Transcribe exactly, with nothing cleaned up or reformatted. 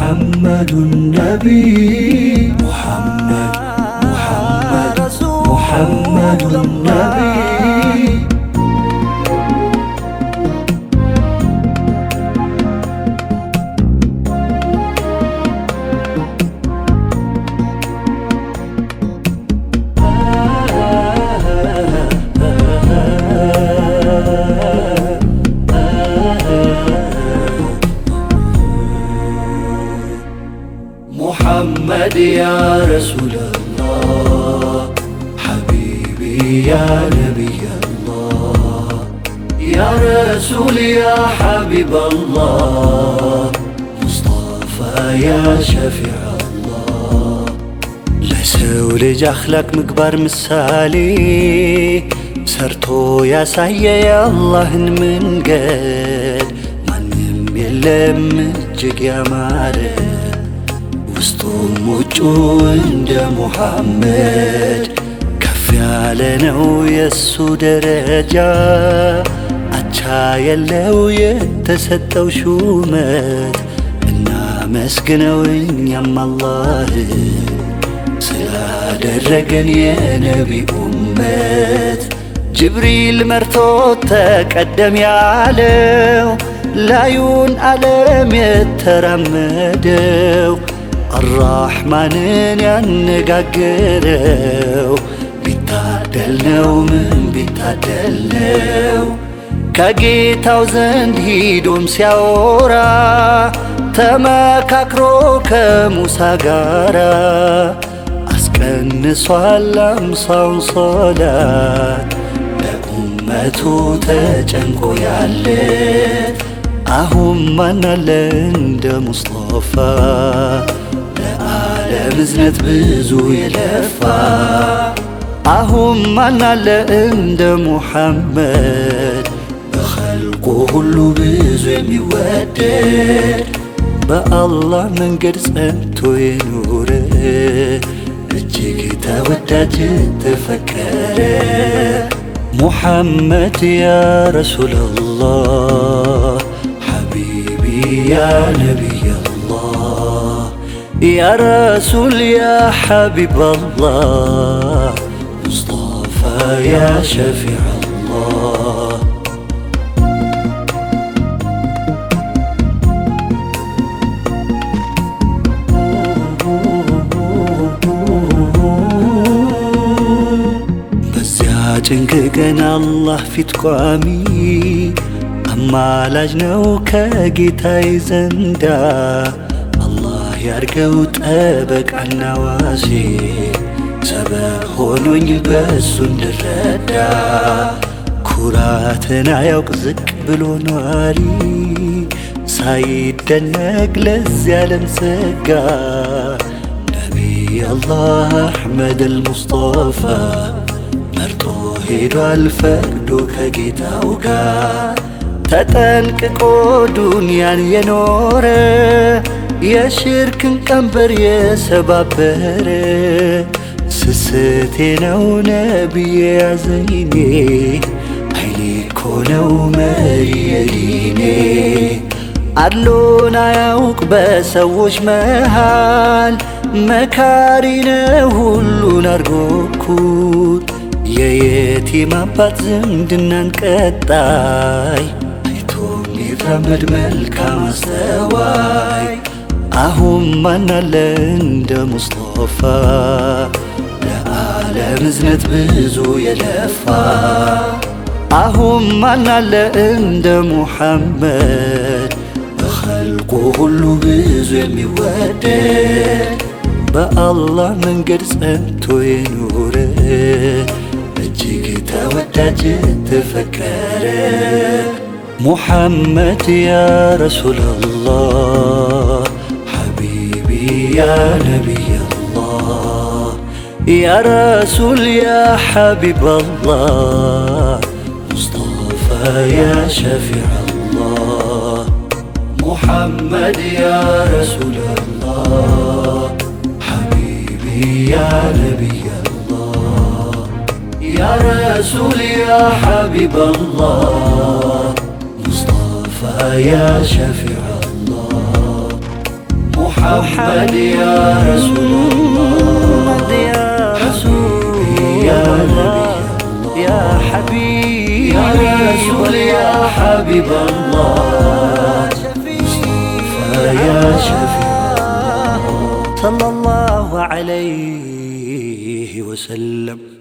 محمد النبي محمد محمد محمد النبي محمد يا رسول الله حبيبي يا نبي الله يا رسول يا حبيب الله مصطفى يا شفيع الله لسو لج أخلاق مكبر مسالي سرتو يا سعي يا الله من قد منم يلم جك يا مارد ውስጡም ውጩም እንደ ሙሐመድ ከፍ ያለ ነው የሱ ደረጃ አቻ የለው የተሰጠው ሹመት እናመስግነው እኛም አላህን ስላደረገን የነቢ ኡመት ጅብሪል መርቶ ተቀደም ያለው ላዩን ዓለም የተራመደው አራሕማንን ያነጋገረው ቢታደል ነው ምን ቢታደል ነው ከጌታው ዘንድ ሂዶም ሲያወራ ተመካክሮ ከሙሳ ጋራ አስቀንሷል አምሳውን ሶላት ለኡመቱ ተጨንቆ ያለ አሁን ማናለ እንደ ሙስጠፋ ለዓለም እዝነት ብዙ የለፋ አሁን ማናለ እንደ ሙሐመድ በኸልቁ ሁሉ ብዙ የሚወደድ በአላህ መንገድ ጸንቶ የኖረ እጅግ ተወዳጅ ተፈቀረ ሙሐመድ ያ ረሱለላህ يا نبي الله يا رسول يا حبيب الله مصطفى يا شفيع الله بزيا ጭንቅ ቀን አላህ ፊት ቋሚ አማላጅ ነው ከጌታዬ ዘንዳ አላህ ያርገው ጠበቃና ዋሴ ሰበብ ሆኖኝ በሱ እንድረዳ ኩራትን አያውቅ ዝቅ ብሎ ኗሪ ሳይደነቅ ለዚህ ዓለም ጸጋ ነቢይ አላህ አሕመድ አልሙስጠፋ መርጦ ሄዷል ፈቅዶ ከጌታው ጋር ተጠንቅቆ ዱንያን የኖረ የሽርክን ቀንበር የሰባበረ ስስቴ ነው ነቢዬ ያዘይኔ አይኔ እኮ ነው መሪ የዲኔ አድሎን አያውቅ በሰዎች መሃል መካሪ ነው ሁሉን አርጎ እኩል የየቲም አባት ዝምድናን ቀጣይ ረመድ መልካም አስተዋይ አሁን ማናለ እንደ ሙስጠፋ ለዓለም እዝነት ብዙ የለፋ አሁን ማናለ እንደ ሙሐመድ በኸልቁ ሁሉ ብዙ የሚወደድ በአላህ መንገድ ጸንቶ የኖረ እጅግ ተወዳጅ ተፈቀረ محمد يا رسول الله حبيبي يا نبي الله يا رسول يا حبيب الله مصطفى يا شفيع الله محمد يا رسول الله حبيبي يا نبي الله يا رسول يا حبيب الله مصطفى يا شفيع الله محمد محمد يا رسول الله يا رسول يا نبي يا حبيب يا رسول يا حبيب الله مصطفى يا شفيع صلى الله عليه وسلم.